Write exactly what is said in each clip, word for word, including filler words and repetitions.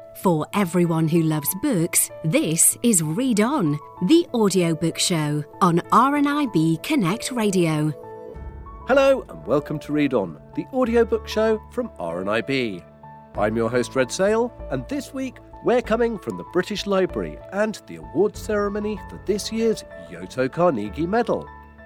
For everyone who loves books, this is Read On, the audiobook show on R N I B Connect Radio. Hello and welcome to Read On, the audiobook show from R N I B. I'm your host Red Sale, and this week we're coming from the British Library and the awards ceremony for this year's Yoto Carnegie Medal.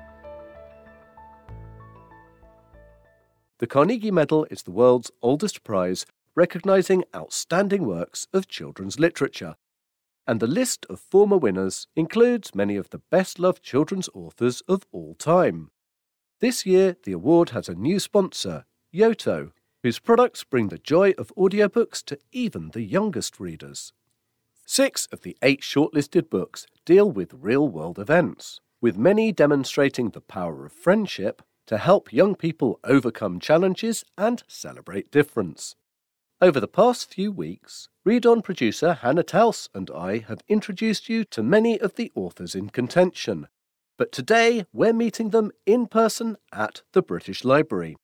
The Carnegie Medal is the world's oldest prize recognising outstanding works of children's literature, and the list of former winners includes many of the best-loved children's authors of all time. This year, the award has a new sponsor, Yoto, whose products bring the joy of audiobooks to even the youngest readers. Six of the eight shortlisted books deal with real-world events, with many demonstrating the power of friendship to help young people overcome challenges and celebrate difference. Over the past few weeks, Read On producer Hannah Taus and I have introduced you to many of the authors in contention, but today we're meeting them in person at the British Library.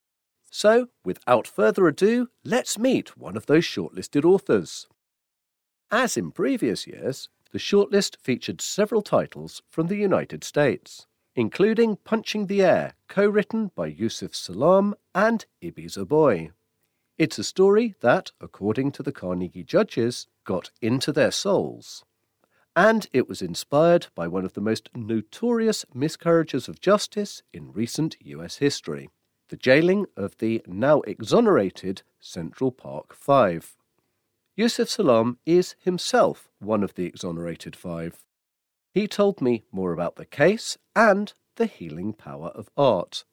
So, without further ado, let's meet one of those shortlisted authors. As in previous years, the shortlist featured several titles from the United States, including Punching the Air, co-written by Yusef Salaam and Ibi Zoboi. It's a story that, according to the Carnegie judges, got into their souls. And it was inspired by one of the most notorious miscarriages of justice in recent U S history, the jailing of the now exonerated Central Park Five. Yusef Salaam is himself one of the exonerated five. He told me more about the case and the healing power of art.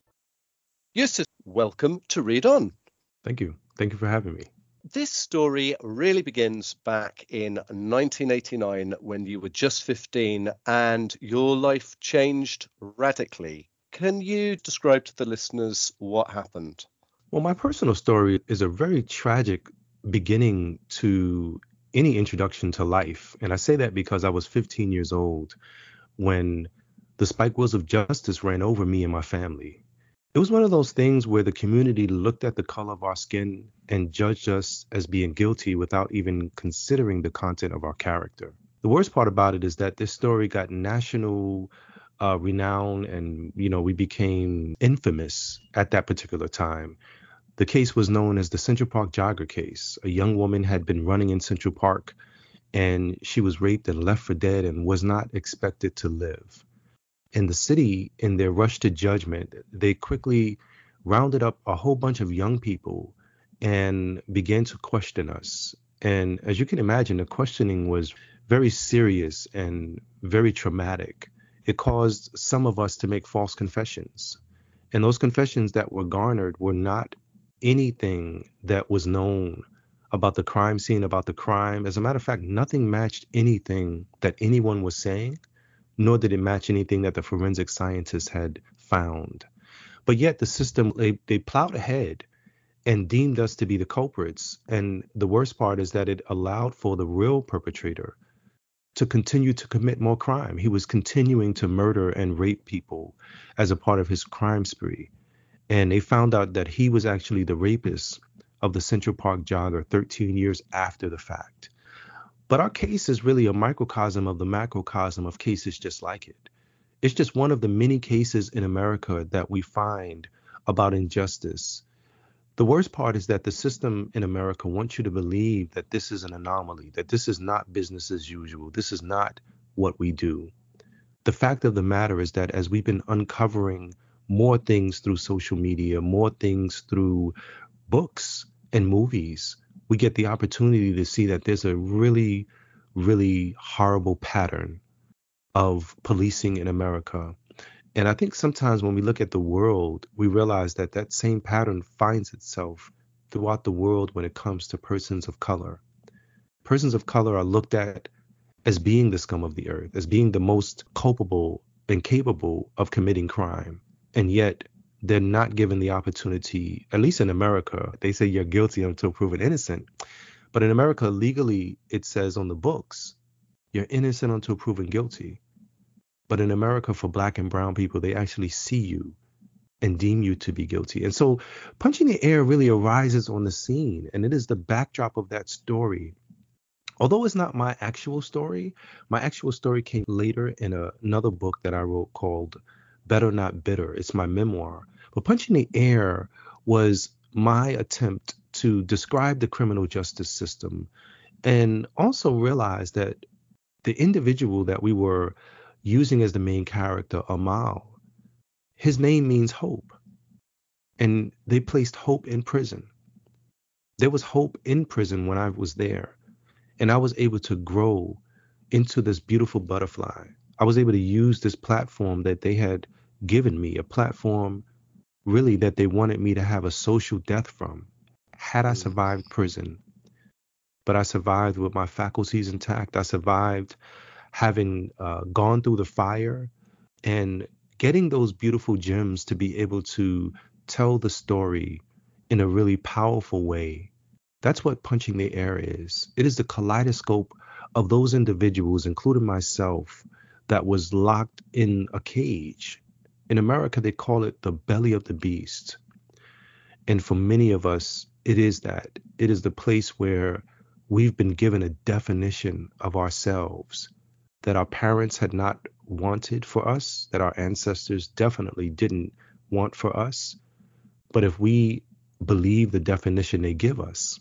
Yusef, welcome to Read On. Thank you. Thank you for having me. This story really begins back in nineteen eighty-nine when you were just fifteen and your life changed radically. Can you describe to the listeners what happened? Well, my personal story is a very tragic beginning to any introduction to life. And I say that because I was fifteen years old when the spike wheels of justice ran over me and my family. It was one of those things where the community looked at the color of our skin and judged us as being guilty without even considering the content of our character. The worst part about it is that this story got national uh, renown and, you know, we became infamous at that particular time. The case was known as the Central Park Jogger case. A young woman had been running in Central Park and she was raped and left for dead and was not expected to live. In the city, in their rush to judgment, they quickly rounded up a whole bunch of young people and began to question us. And as you can imagine, the questioning was very serious and very traumatic. It caused some of us to make false confessions. And those confessions that were garnered were not anything that was known about the crime scene, about the crime. As a matter of fact, nothing matched anything that anyone was saying, nor did it match anything that the forensic scientists had found. But yet the system, they, they plowed ahead and deemed us to be the culprits. And the worst part is that it allowed for the real perpetrator to continue to commit more crime. He was continuing to murder and rape people as a part of his crime spree. And they found out that he was actually the rapist of the Central Park Jogger thirteen years after the fact. But our case is really a microcosm of the macrocosm of cases just like it. It's just one of the many cases in America that we find about injustice. The worst part is that the system in America wants you to believe that this is an anomaly, that this is not business as usual. This is not what we do. The fact of the matter is that as we've been uncovering more things through social media, more things through books and movies, we get the opportunity to see that there's a really, really horrible pattern of policing in America. And I think sometimes when we look at the world, we realize that that same pattern finds itself throughout the world when it comes to persons of color. Persons of color are looked at as being the scum of the earth, as being the most culpable and capable of committing crime. And yet they're not given the opportunity, at least in America. They say you're guilty until proven innocent. But in America, legally, it says on the books, you're innocent until proven guilty. But in America, for black and brown people, they actually see you and deem you to be guilty. And so Punching the Air really arises on the scene. And it is the backdrop of that story Although it's not my actual story, my actual story came later in a, another book that I wrote called Better Not Bitter. It's my memoir. But Punching the Air was my attempt to describe the criminal justice system and also realize that the individual that we were using as the main character, Amal, his name means hope. And they placed hope in prison. There was hope in prison when I was there. And I was able to grow into this beautiful butterfly. I was able to use this platform that they had given me, a platform really that they wanted me to have a social death from. Had I survived prison, but I survived with my faculties intact. I survived having uh, gone through the fire and getting those beautiful gems to be able to tell the story in a really powerful way. That's what Punching the Air is. It is the kaleidoscope of those individuals, including myself, that was locked in a cage. In America, they call it the belly of the beast. And for many of us, it is that. It is the place where we've been given a definition of ourselves that our parents had not wanted for us, that our ancestors definitely didn't want for us. But if we believe the definition they give us,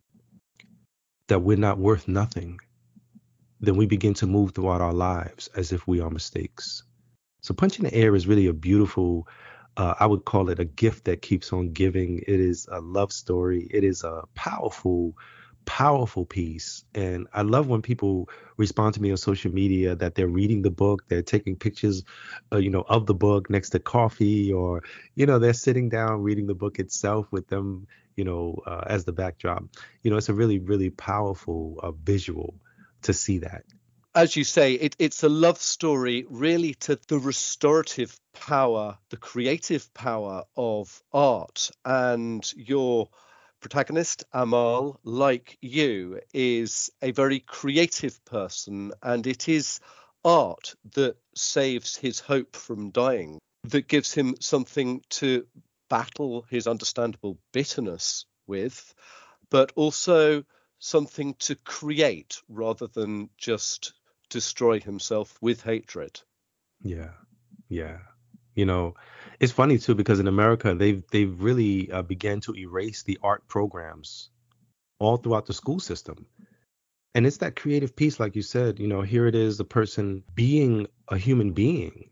that we're not worth nothing, then we begin to move throughout our lives as if we are mistakes. So Punching the Air is really a beautiful, uh, I would call it a gift that keeps on giving. It is a love story. It is a powerful, powerful piece. And I love when people respond to me on social media that they're reading the book, they're taking pictures, uh, you know, of the book next to coffee, or, you know, they're sitting down reading the book itself with them, you know, uh, as the backdrop. You know, it's a really, really powerful uh, visual to see that. As you say, it, it's a love story really to the restorative power, the creative power of art. And your protagonist, Amal, like you, is a very creative person, and it is art that saves his hope from dying, that gives him something to battle his understandable bitterness with, but also something to create rather than just destroy himself with hatred. Yeah, yeah. You know, it's funny too, because in America they've they've really uh, began to erase the art programs all throughout the school system. And it's that creative piece, like you said. You know, here it is, the person being a human being,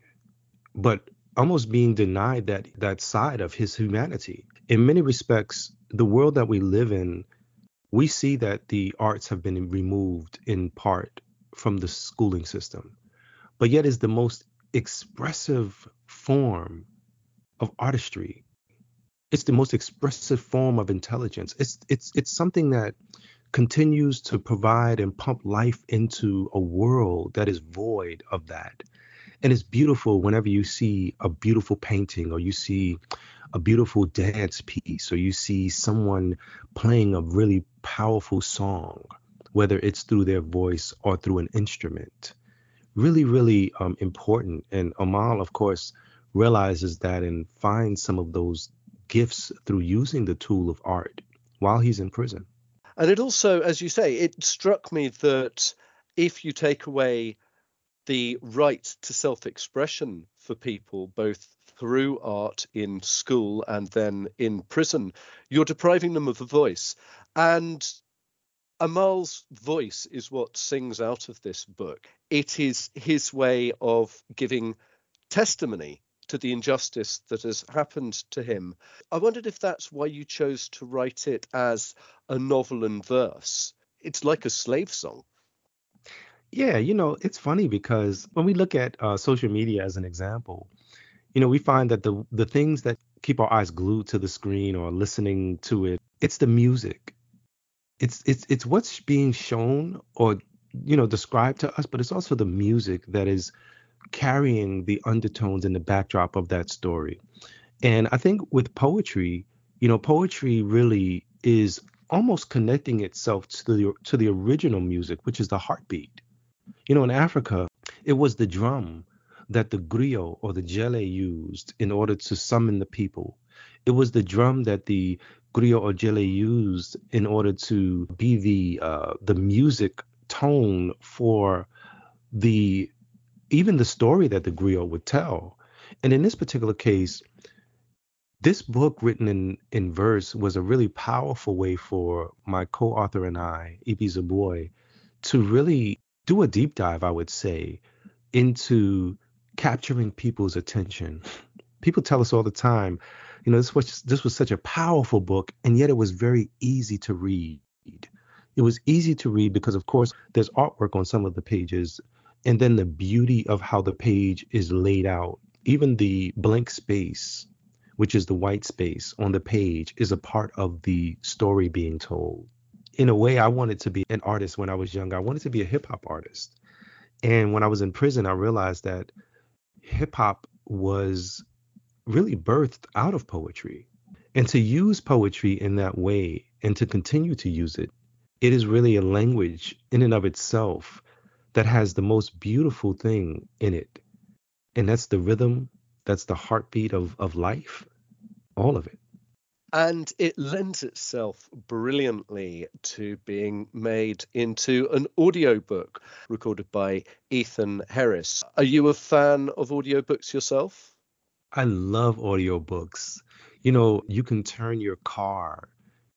but almost being denied that that side of his humanity. In many respects, the world that we live in, we see that the arts have been removed in part from the schooling system, but yet is the most expressive form of artistry. It's the most expressive form of intelligence. It's it's it's something that continues to provide and pump life into a world that is void of that. And it's beautiful whenever you see a beautiful painting, or you see a beautiful dance piece, or you see someone playing a really powerful song, whether it's through their voice or through an instrument. Really, really um, important. And Amal, of course, realizes that and finds some of those gifts through using the tool of art while he's in prison. And it also, as you say, it struck me that if you take away the right to self-expression for people, both through art in school and then in prison, you're depriving them of a voice. And Amal's voice is what sings out of this book. It is his way of giving testimony to the injustice that has happened to him. I wondered if that's why you chose to write it as a novel in verse. It's like a slave song. Yeah, you know, it's funny because when we look at uh, social media as an example, you know, we find that the the things that keep our eyes glued to the screen or listening to it, it's the music. It's it's it's what's being shown or, you know, described to us, but it's also the music that is carrying the undertones and the backdrop of that story. And I think with poetry, you know, poetry really is almost connecting itself to the to the original music, which is the heartbeat. You know, in Africa, it was the drum that the griot or the jele used in order to summon the people. It was the drum that the griot or jele used in order to be the uh, the music tone for the even the story that the griot would tell. And in this particular case, this book written in, in verse was a really powerful way for my co-author and I, Ibi Zoboi, to really do a deep dive, I would say, into capturing people's attention. People tell us all the time, you know, this was this was such a powerful book, and yet it was very easy to read. It was easy to read because, of course, there's artwork on some of the pages, and then the beauty of how the page is laid out. Even the blank space, which is the white space on the page, is a part of the story being told. In a way, I wanted to be an artist when I was young. I wanted to be a hip hop artist. And when I was in prison, I realized that hip hop was really birthed out of poetry. And to use poetry in that way and to continue to use it, it is really a language in and of itself that has the most beautiful thing in it. And that's the rhythm, that's the heartbeat of, of life, all of it. And it lends itself brilliantly to being made into an audiobook recorded by Ethan Harris. Are you a fan of audiobooks yourself? I love audiobooks. You know, you can turn your car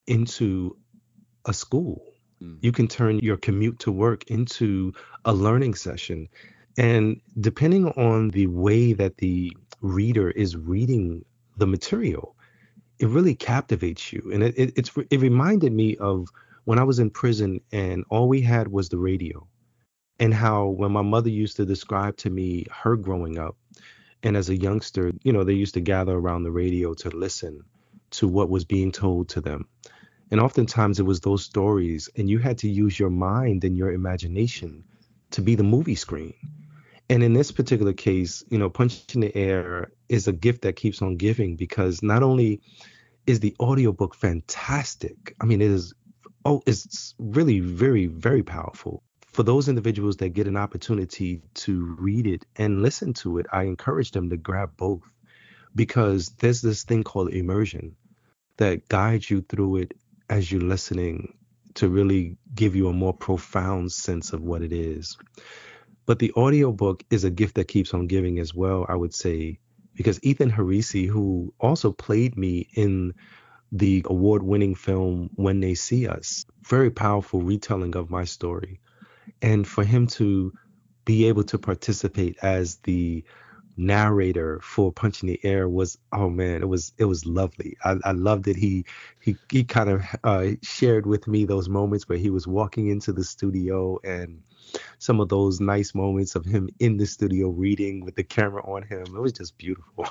into a school. Mm. You can turn your commute to work into a learning session. And depending on the way that the reader is reading the material, it really captivates you. And it, it, it's, it reminded me of when I was in prison and all we had was the radio, and how when my mother used to describe to me her growing up, and as a youngster, you know, they used to gather around the radio to listen to what was being told to them. And oftentimes it was those stories, and you had to use your mind and your imagination to be the movie screen. And in this particular case, you know, Punch in the Air is a gift that keeps on giving, because not only is the audiobook fantastic, I mean, it is, oh, it's really very, very powerful. For those individuals that get an opportunity to read it and listen to it, I encourage them to grab both, because there's this thing called immersion that guides you through it as you're listening to really give you a more profound sense of what it is. But the audiobook is a gift that keeps on giving as well, I would say, because Ethan Harisi, who also played me in the award-winning film When They See Us, very powerful retelling of my story. And for him to be able to participate as the narrator for Punch in the Air was, oh man, it was it was lovely. I, I loved it. He he he kind of uh, shared with me those moments where he was walking into the studio, and some of those nice moments of him in the studio reading with the camera on him. It was just beautiful.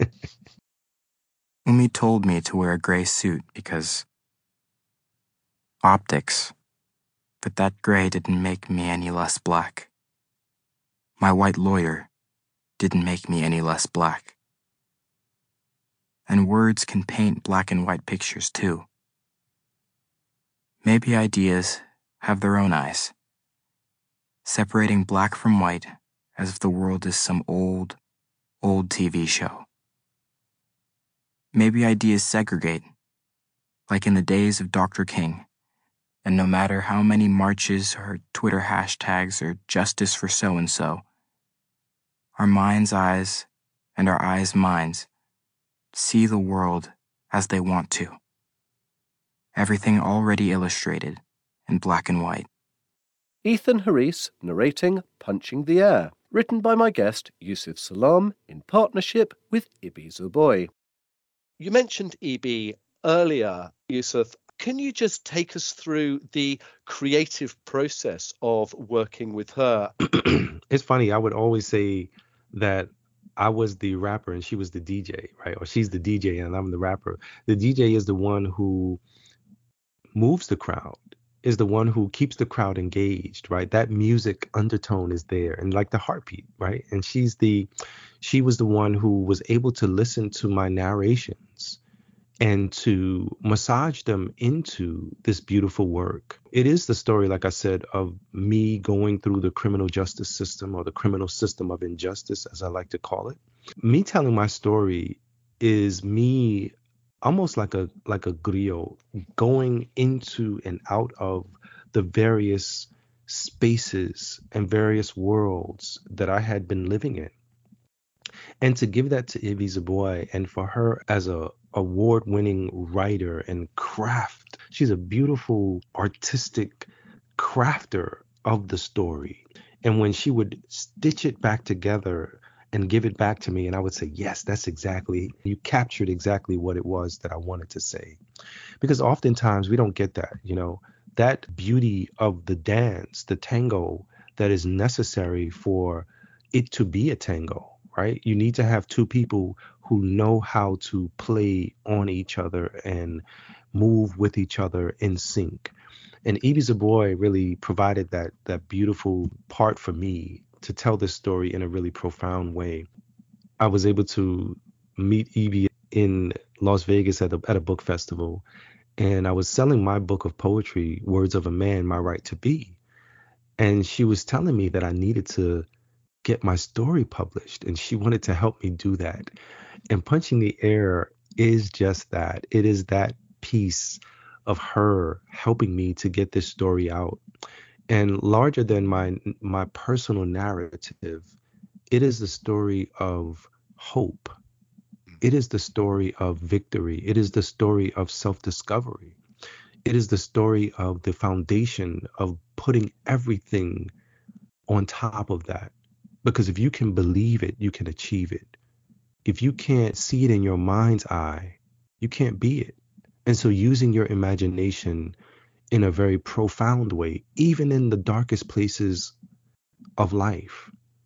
Umi told me to wear a gray suit because optics, but that gray didn't make me any less black. My white lawyer didn't make me any less black. And words can paint black and white pictures too. Maybe ideas have their own eyes, separating black from white as if the world is some old, old T V show. Maybe ideas segregate, like in the days of Doctor King, and no matter how many marches or Twitter hashtags or justice for so-and-so, our mind's eyes and our eyes' minds see the world as they want to. Everything already illustrated in black and white. Ethan Harris narrating Punching the Air, written by my guest Yusuf Salaam in partnership with Ibi Zoboi. You mentioned Ibi earlier, Yusuf. Can you just take us through the creative process of working with her? It's funny, I would always say that I was the rapper and she was the D J, right? Or she's the D J and I'm the rapper. The D J is the one who moves the crowd, is the one who keeps the crowd engaged, right? That music undertone is there, and like the heartbeat, right? And she's the, she was the one who was able to listen to my narrations and to massage them into this beautiful work. It is the story, like I said, of me going through the criminal justice system, or the criminal system of injustice, as I like to call it. Me telling my story is me almost like a like a griot going into and out of the various spaces and various worlds that I had been living in. And to give that to Ibi Zoboi, and for her as a award-winning writer and craft, she's a beautiful artistic crafter of the story. And when she would stitch it back together and give it back to me, and I would say, yes, that's exactly, you captured exactly what it was that I wanted to say. Because oftentimes we don't get that, you know, that beauty of the dance, the tango that is necessary for it to be a tango, right? You need to have two people who know how to play on each other and move with each other in sync. And Ibi Zoboi really provided that that beautiful part for me to tell this story in a really profound way. I was able to meet Ibi in Las Vegas at a, at a book festival, and I was selling my book of poetry, Words of a Man, My Right to Be. And she was telling me that I needed to get my story published, and she wanted to help me do that. And Punching the Air is just that. It is that piece of her helping me to get this story out. And larger than my my personal narrative, it is the story of hope. It is the story of victory. It is the story of self-discovery. It is the story of the foundation of putting everything on top of that. Because if you can believe it, you can achieve it. If you can't see it in your mind's eye, you can't be it. And so using your imagination in a very profound way, even in the darkest places of life.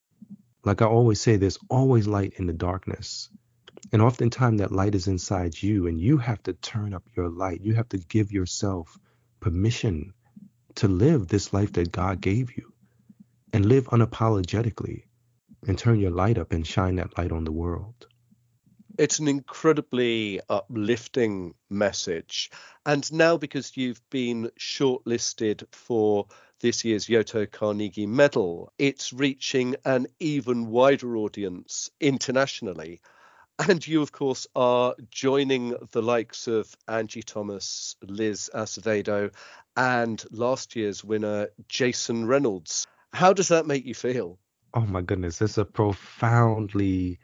Like I always say, there's always light in the darkness. And oftentimes that light is inside you, and you have to turn up your light. You have to give yourself permission to live this life that God gave you, and live unapologetically, and turn your light up and shine that light on the world. It's an incredibly uplifting message. And now, because you've been shortlisted for this year's Yoto Carnegie Medal, it's reaching an even wider audience internationally. And you, of course, are joining the likes of Angie Thomas, Liz Acevedo, and last year's winner, Jason Reynolds. How does that make you feel? Oh my goodness, it's a profoundly,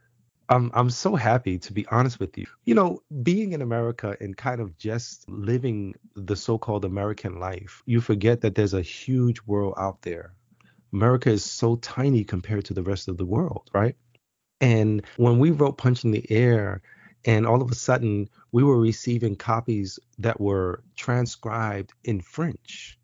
I'm I'm so happy, to be honest with you. You know, being in America and kind of just living the so-called American life, you forget that there's a huge world out there. America is so tiny compared to the rest of the world, right? And when we wrote Punching the Air, and all of a sudden we were receiving copies that were transcribed in French,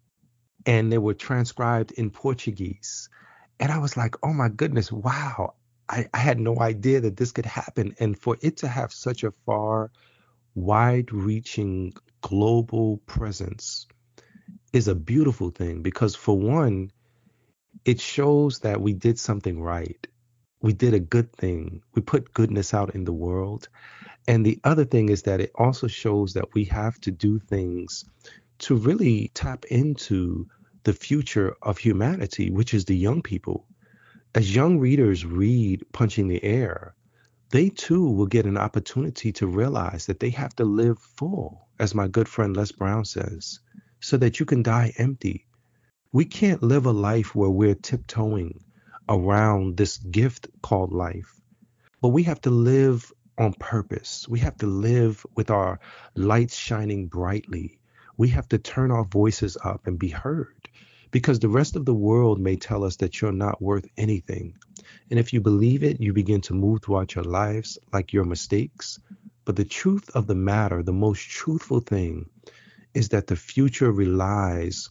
and they were transcribed in Portuguese. And I was like, oh my goodness, wow. I, I had no idea that this could happen. And for it to have such a far, wide-reaching global presence is a beautiful thing, because for one, it shows that we did something right. We did a good thing. We put goodness out in the world. And the other thing is that it also shows that we have to do things to really tap into the future of humanity, which is the young people. As young readers read Punching the Air, they too will get an opportunity to realize that they have to live full, as my good friend Les Brown says, so that you can die empty. We can't live a life where we're tiptoeing around this gift called life, but we have to live on purpose. We have to live with our lights shining brightly. We have to turn our voices up and be heard, because the rest of the world may tell us that you're not worth anything. And if you believe it, you begin to move throughout your lives like your mistakes. But the truth of the matter, the most truthful thing, is that the future relies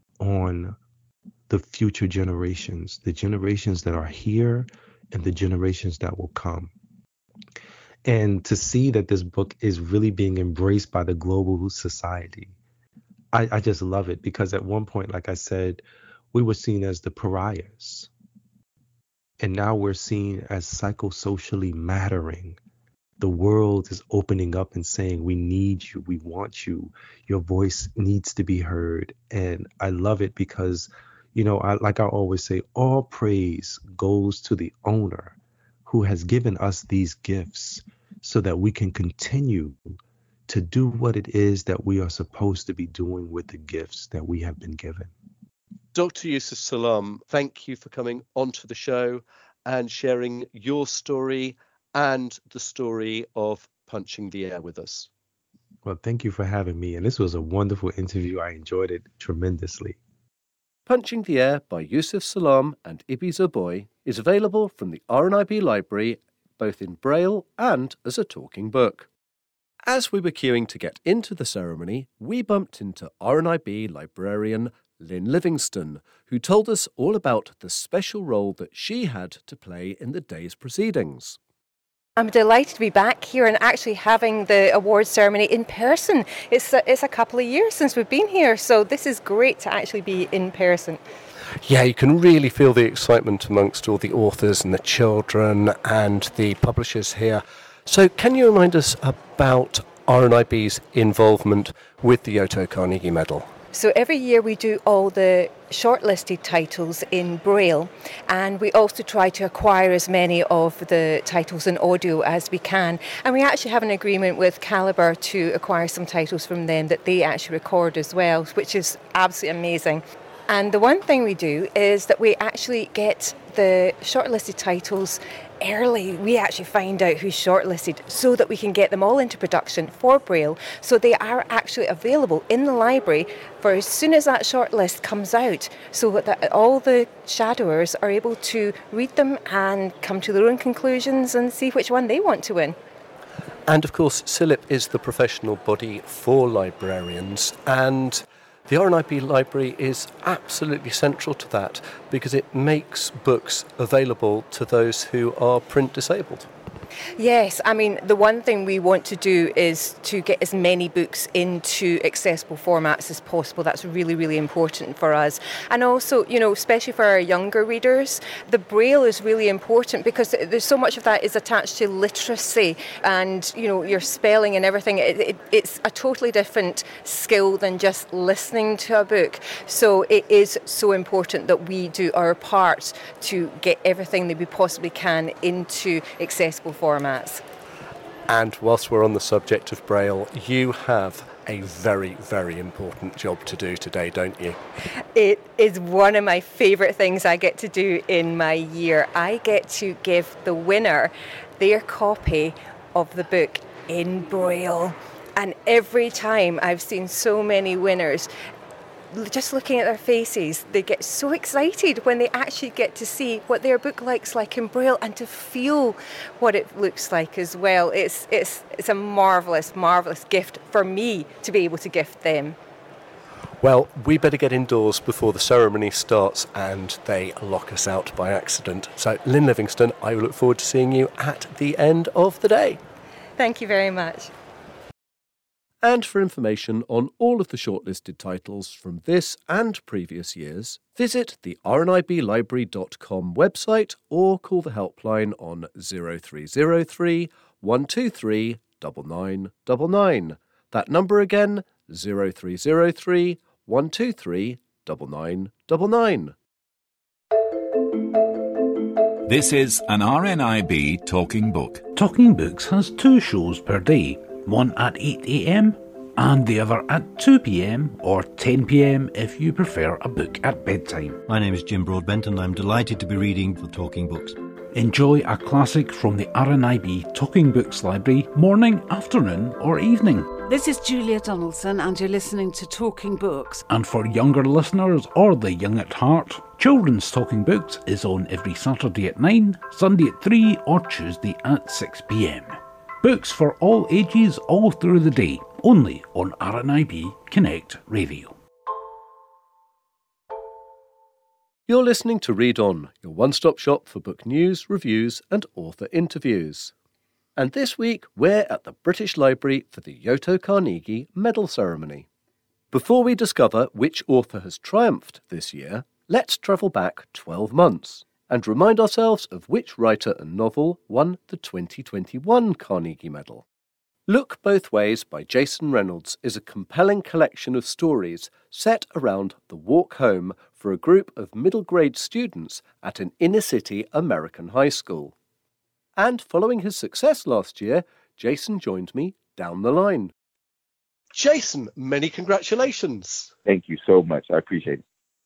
on the future generations, the generations that are here and the generations that will come. And to see that this book is really being embraced by the global society, I, I just love it, because at one point, like I said, we were seen as the pariahs. And now we're seen as psychosocially mattering. The world is opening up and saying, we need you, we want you, your voice needs to be heard. And I love it because, you know, I, like I always say, all praise goes to the owner who has given us these gifts so that we can continue to do what it is that we are supposed to be doing with the gifts that we have been given. Doctor Yusuf Salaam, thank you for coming onto the show and sharing your story and the story of Punching the Air with us. Well, thank you for having me. And this was a wonderful interview. I enjoyed it tremendously. Punching the Air by Yusuf Salaam and Ibi Zoboi is available from the R N I B library, both in Braille and as a talking book. As we were queuing to get into the ceremony, we bumped into R N I B librarian Lynn Livingston, who told us all about the special role that she had to play in the day's proceedings. I'm delighted to be back here and actually having the awards ceremony in person. It's a, it's a couple of years since we've been here, so this is great to actually be in person. Yeah, you can really feel the excitement amongst all the authors and the children and the publishers here. So can you remind us about R N I B's involvement with the Yoto Carnegie Medal? So every year we do all the shortlisted titles in Braille, and we also try to acquire as many of the titles in audio as we can. And we actually have an agreement with Calibre to acquire some titles from them that they actually record as well, which is absolutely amazing. And the one thing we do is that we actually get the shortlisted titles early. We actually find out who's shortlisted so that we can get them all into production for Braille, so they are actually available in the library for as soon as that shortlist comes out, so that all the shadowers are able to read them and come to their own conclusions and see which one they want to win. And of course, C I L I P is the professional body for librarians, and the R N I B library is absolutely central to that because it makes books available to those who are print disabled. Yes, I mean, the one thing we want to do is to get as many books into accessible formats as possible. That's really, really important for us. And also, you know, especially for our younger readers, the Braille is really important because there's so much of that is attached to literacy and, you know, your spelling and everything. It, it, it's a totally different skill than just listening to a book. So it is so important that we do our part to get everything that we possibly can into accessible formats. And whilst we're on the subject of Braille, you have a very, very important job to do today, don't you? It is one of my favourite things I get to do in my year. I get to give the winner their copy of the book in Braille. And every time I've seen so many winners, just looking at their faces, they get so excited when they actually get to see what their book looks like in Braille and to feel what it looks like as well. It's it's it's a marvellous, marvellous gift for me to be able to gift them. Well, we better get indoors before the ceremony starts and they lock us out by accident. So, Lynn Livingston, I look forward to seeing you at the end of the day. Thank you very much. And for information on all of the shortlisted titles from this and previous years, visit the R N I B library dot com website or call the helpline on zero three zero three, one two three, nine nine nine nine. That number again, zero three zero three, one two three, nine nine nine nine. This is an R N I B Talking Book. Talking Books has two shows per day. One at eight a.m. and the other at two p.m. or ten p.m. if you prefer a book at bedtime. My name is Jim Broadbent and I'm delighted to be reading for Talking Books. Enjoy a classic from the R N I B Talking Books Library morning, afternoon or evening. This is Julia Donaldson and you're listening to Talking Books. And for younger listeners or the young at heart, Children's Talking Books is on every Saturday at nine, Sunday at three or Tuesday at six p.m. Books for all ages all through the day, only on R N I B Connect Radio. You're listening to Read On, your one-stop shop for book news, reviews and author interviews. And this week we're at the British Library for the Yoto Carnegie Medal Ceremony. Before we discover which author has triumphed this year, let's travel back twelve months. And remind ourselves of which writer and novel won the twenty twenty-one Carnegie Medal. Look Both Ways by Jason Reynolds is a compelling collection of stories set around the walk home for a group of middle grade students at an inner city American high school. And following his success last year, Jason joined me down the line. Jason, many congratulations. Thank you so much. I appreciate it.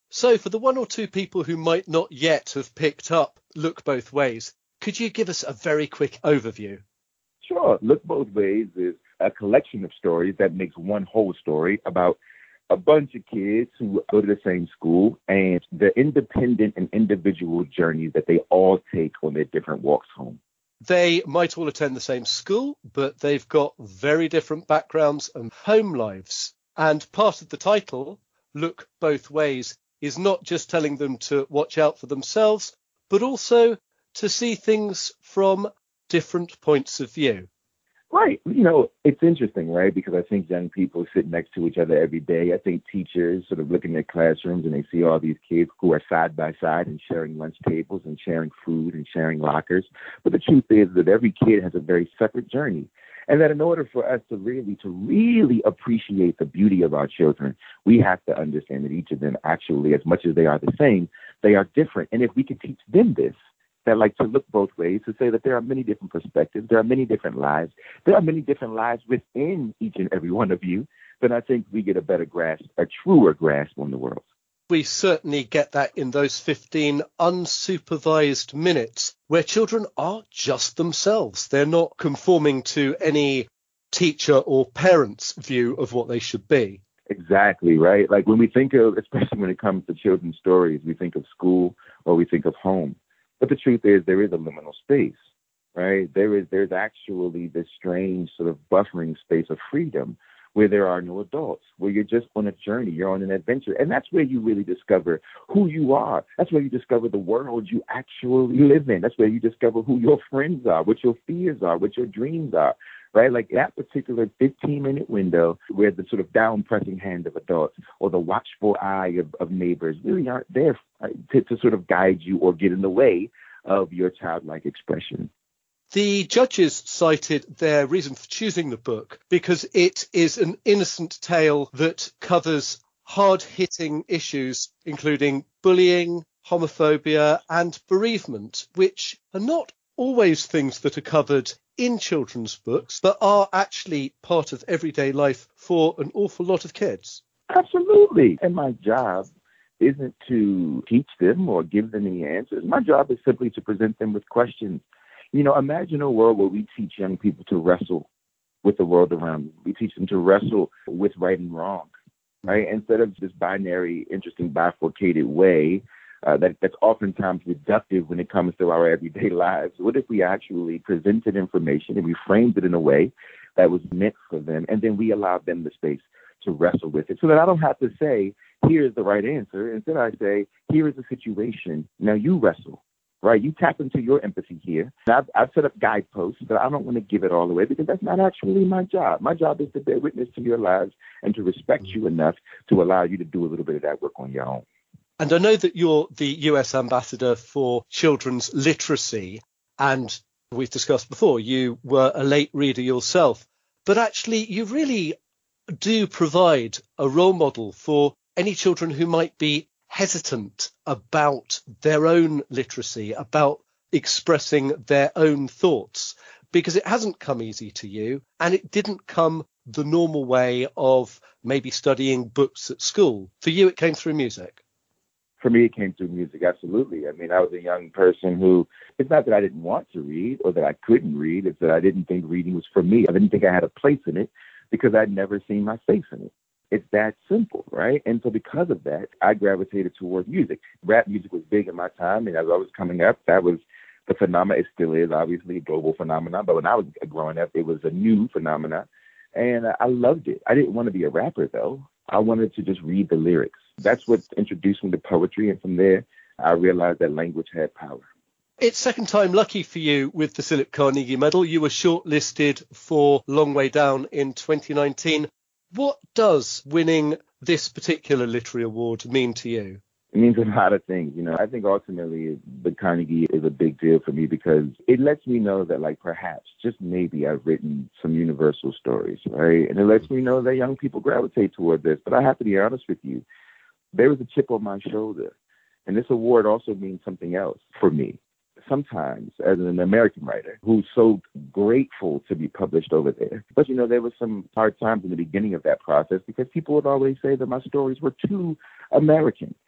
So for the one or two people who might not yet have picked up Look Both Ways, could you give us a very quick overview? Sure. Look Both Ways is a collection of stories that makes one whole story about a bunch of kids who go to the same school and the independent and individual journeys that they all take on their different walks home. They might all attend the same school, but they've got very different backgrounds and home lives. And part of the title, Look Both Ways, is not just telling them to watch out for themselves, but also to see things from different points of view. Right. You know, it's interesting, right? Because I think young people sit next to each other every day. I think teachers sort of look in their classrooms and they see all these kids who are side by side and sharing lunch tables and sharing food and sharing lockers. But the truth is that every kid has a very separate journey. And that in order for us to really, to really appreciate the beauty of our children, we have to understand that each of them actually, as much as they are the same, they are different. And if we can teach them this, that like to look both ways, to say that there are many different perspectives, there are many different lives, there are many different lives within each and every one of you, then I think we get a better grasp, a truer grasp on the world. We certainly get that in those fifteen unsupervised minutes where children are just themselves. They're not conforming to any teacher or parent's view of what they should be. Exactly, right? Like when we think of, especially when it comes to children's stories, we think of school or we think of home. But the truth is there is a liminal space, right? There is, there's actually this strange sort of buffering space of freedom where there are no adults, where you're just on a journey, you're on an adventure. And that's where you really discover who you are. That's where you discover the world you actually live in. That's where you discover who your friends are, what your fears are, what your dreams are, right? Like that particular fifteen-minute window where the sort of down-pressing hand of adults or the watchful eye of, of neighbors really aren't there right, to, to sort of guide you or get in the way of your childlike expression. The judges cited their reason for choosing the book because it is an innocent tale that covers hard-hitting issues, including bullying, homophobia, and bereavement, which are not always things that are covered in children's books, but are actually part of everyday life for an awful lot of kids. Absolutely. And my job isn't to teach them or give them any answers. My job is simply to present them with questions. You know, imagine a world where we teach young people to wrestle with the world around them. We teach them to wrestle with right and wrong, right? Instead of this binary, interesting, bifurcated way uh, that, that's oftentimes reductive when it comes to our everyday lives. What if we actually presented information and we framed it in a way that was meant for them, and then we allowed them the space to wrestle with it so that I don't have to say, here's the right answer. Instead, I say, here is the situation. Now you wrestle. Right, you tap into your empathy here. I've, I've set up guideposts, but I don't want to give it all away because that's not actually my job. My job is to bear witness to your lives and to respect you enough to allow you to do a little bit of that work on your own. And I know that you're the U S ambassador for children's literacy, and we've discussed before, you were a late reader yourself, but actually you really do provide a role model for any children who might be hesitant about their own literacy, about expressing their own thoughts, because it hasn't come easy to you and it didn't come the normal way of maybe studying books at school. For you, it came through music. For me, it came through music, absolutely. I mean, I was a young person who, it's not that I didn't want to read or that I couldn't read, it's that I didn't think reading was for me. I didn't think I had a place in it because I'd never seen my face in it. It's that simple, right? And so because of that, I gravitated towards music. Rap music was big in my time, and as I was coming up, that was the phenomenon. It still is, obviously, a global phenomenon. But when I was growing up, it was a new phenomenon, and I loved it. I didn't want to be a rapper, though. I wanted to just read the lyrics. That's what introduced me to poetry, and from there, I realized that language had power. It's second time lucky for you with the Philip Carnegie Medal. You were shortlisted for Long Way Down in twenty nineteen. What does winning this particular literary award mean to you? It means a lot of things. You know, I think ultimately the Carnegie is a big deal for me because it lets me know that, like, perhaps, just maybe I've written some universal stories, right? And it lets me know that young people gravitate toward this. But I have to be honest with you. There was a chip on my shoulder. And this award also means something else for me. Sometimes, as an American writer who's so grateful to be published over there. But, you know, there were some hard times in the beginning of that process because people would always say that my stories were too American.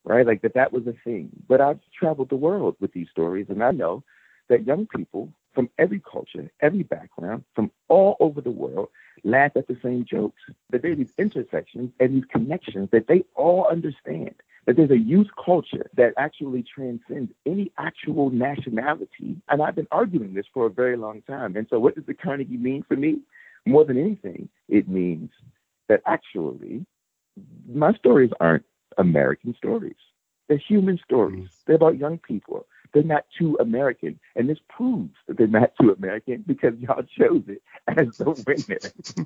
right? Like that that was a thing. But I've traveled the world with these stories, and I know that young people from every culture, every background, from all over the world, laugh at the same jokes. That there are these intersections and these connections that they all understand. That there's a youth culture that actually transcends any actual nationality. And I've been arguing this for a very long time. And so what does the Carnegie mean for me? More than anything, it means that actually my stories aren't American stories. They're human stories. They're about young people. They're not too American. And this proves that they're not too American because y'all chose it as the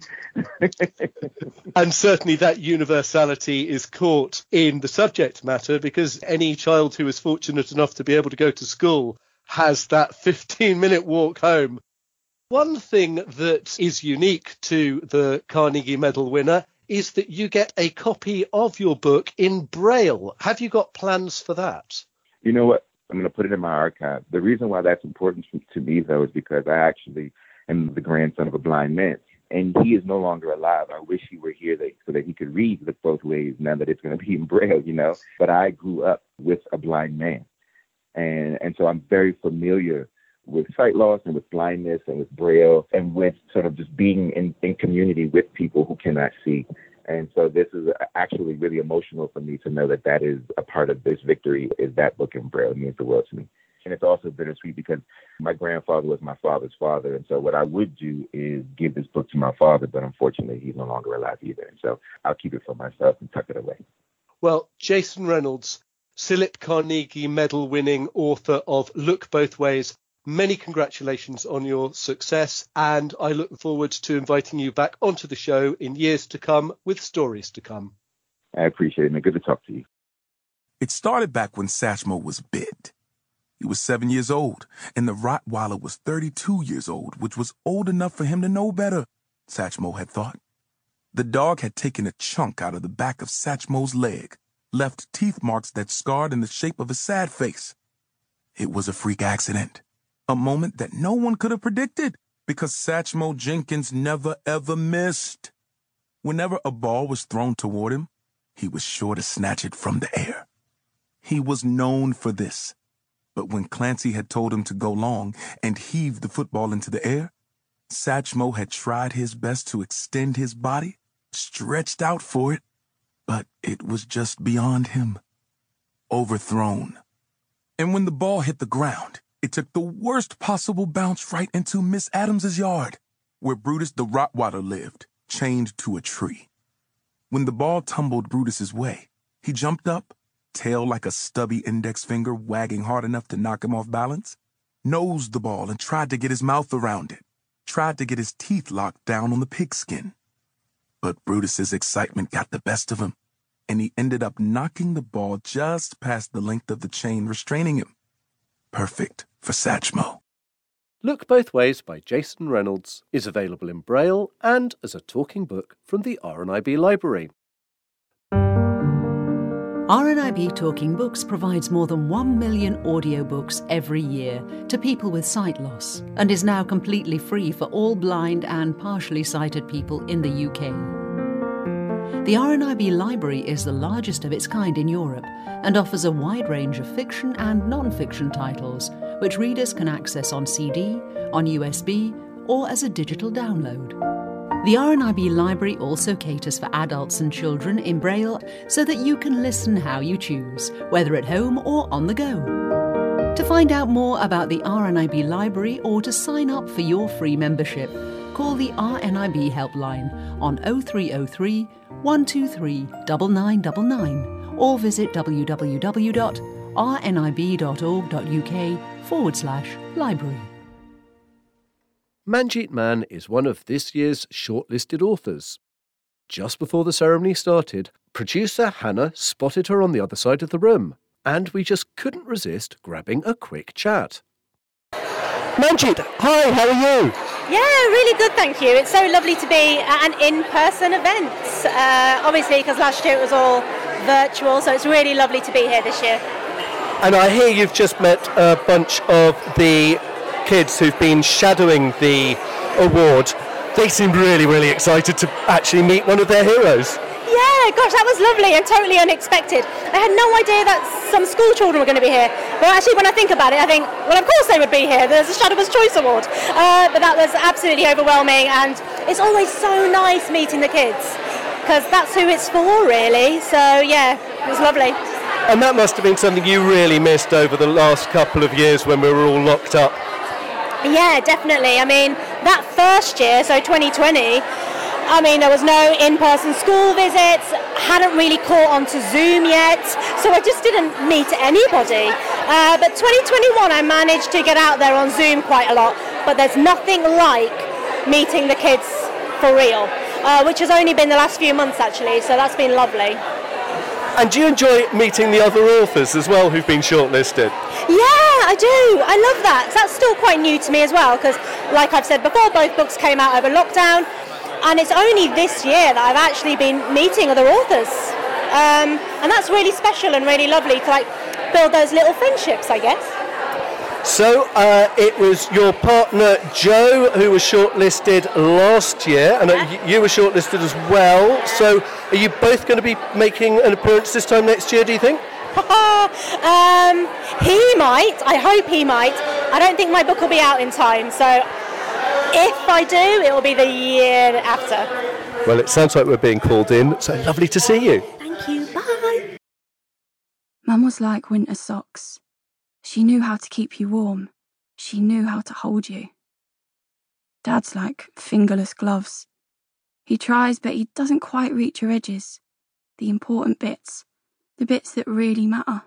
winner. And certainly that universality is caught in the subject matter, because any child who is fortunate enough to be able to go to school has that fifteen minute walk home. One thing that is unique to the Carnegie Medal winner is that you get a copy of your book in Braille. Have you got plans for that? You know what? I'm going to put it in my archive. The reason why that's important to me, though, is because I actually am the grandson of a blind man, and he is no longer alive. I wish he were here that, so that he could read Look Both Ways now that it's going to be in Braille, you know. But I grew up with a blind man, and and so I'm very familiar with sight loss and with blindness and with Braille and with sort of just being in, in community with people who cannot see. And so this is actually really emotional for me to know that that is a part of this victory, is that book in Braille. It means the world to me. And it's also bittersweet because my grandfather was my father's father. And so what I would do is give this book to my father, but unfortunately he's no longer alive either. And so I'll keep it for myself and tuck it away. Well, Jason Reynolds, Philip Carnegie Medal winning author of Look Both Ways, many congratulations on your success, and I look forward to inviting you back onto the show in years to come with stories to come. I appreciate it, man. Good to talk to you. It started back when Satchmo was bit. He was seven years old, and the Rottweiler was thirty-two years old, which was old enough for him to know better, Satchmo had thought. The dog had taken a chunk out of the back of Satchmo's leg, left teeth marks that scarred in the shape of a sad face. It was a freak accident. A moment that no one could have predicted, because Satchmo Jenkins never ever missed. Whenever a ball was thrown toward him, he was sure to snatch it from the air. He was known for this. But when Clancy had told him to go long and heave the football into the air, Satchmo had tried his best to extend his body, stretched out for it, but it was just beyond him. Overthrown. And when the ball hit the ground, it took the worst possible bounce right into Miss Adams's yard, where Brutus the Rottweiler lived, chained to a tree. When the ball tumbled Brutus's way, he jumped up, tail like a stubby index finger wagging hard enough to knock him off balance, nosed the ball and tried to get his mouth around it, tried to get his teeth locked down on the pigskin. But Brutus's excitement got the best of him, and he ended up knocking the ball just past the length of the chain restraining him. Perfect for Satchmo. Look Both Ways by Jason Reynolds is available in Braille and as a talking book from the R N I B Library. R N I B Talking Books provides more than one million audiobooks every year to people with sight loss and is now completely free for all blind and partially sighted people in the U K. The R N I B Library is the largest of its kind in Europe and offers a wide range of fiction and non-fiction titles, which readers can access on C D, on U S B, or as a digital download. The R N I B Library also caters for adults and children in Braille so that you can listen how you choose, whether at home or on the go. To find out more about the R N I B Library or to sign up for your free membership, call the R N I B helpline on oh three oh three, one two three, nine nine nine nine or visit www.rnib.org.uk forward slash library. Manjeet Mann is one of this year's shortlisted authors. Just before the ceremony started, producer Hannah spotted her on the other side of the room, and we just couldn't resist grabbing a quick chat. Manjeet, hi, how are you? Yeah, really good, thank you. It's so lovely to be at an in-person event. Uh, obviously, because last year it was all virtual, so it's really lovely to be here this year. And I hear you've just met a bunch of the kids who've been shadowing the award. They seem really, really excited to actually meet one of their heroes. Yeah, gosh, that was lovely and totally unexpected. I had no idea that some school children were going to be here. But actually, when I think about it, I think, well, of course they would be here. There's a Shadowers' Choice Award. Uh, but that was absolutely overwhelming, and it's always so nice meeting the kids, because that's who it's for, really. So, yeah, it was lovely. And that must have been something you really missed over the last couple of years when we were all locked up. Yeah, definitely. I mean, that first year, so twenty twenty, I mean, there was no in-person school visits, hadn't really caught on to Zoom yet, so I just didn't meet anybody. Uh, but twenty twenty-one, I managed to get out there on Zoom quite a lot, but there's nothing like meeting the kids for real, uh, which has only been the last few months, actually, so that's been lovely. And do you enjoy meeting the other authors as well who've been shortlisted? Yeah, I do. I love that. That's still quite new to me as well, because, like I've said before, both books came out over lockdown. And it's only this year that I've actually been meeting other authors. Um, and that's really special and really lovely to like build those little friendships, I guess. So uh, it was your partner Jo who was shortlisted last year, and uh, you were shortlisted as well. So are you both going to be making an appearance this time next year, do you think? um, he might. I hope he might. I don't think my book will be out in time, so if I do, it will be the year after. Well, it sounds like we're being called in, so lovely to see you. Thank you, bye. Mum was like winter socks. She knew how to keep you warm. She knew how to hold you. Dad's like fingerless gloves. He tries, but he doesn't quite reach your edges. The important bits. The bits that really matter.